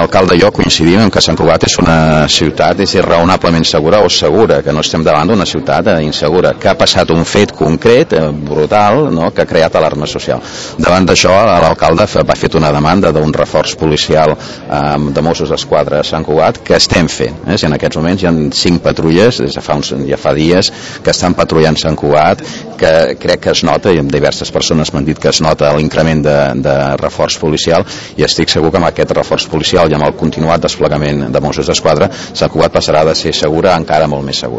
L'alcalde i jo coincidim en que Sant Cugat és una ciutat raonablement segura o segura, que no estem davant d'una ciutat insegura, que ha passat un fet concret, brutal, no?, que ha creat alarma social. Davant d'això, l'alcalde va fer una demanda d'un reforç policial de Mossos d'Esquadra a Sant Cugat, que estem fent. Si en aquests moments hi ha 5 patrulles, ja fa dies, que estan patrullant Sant Cugat, que crec que es nota, i amb diverses persones m'han dit que es nota l'increment de reforç policial, i estic segur que amb aquest reforç policial i amb el continuat desplegament de Mossos d'Esquadra, Sant Cugat passarà de ser segura a encara molt més segura.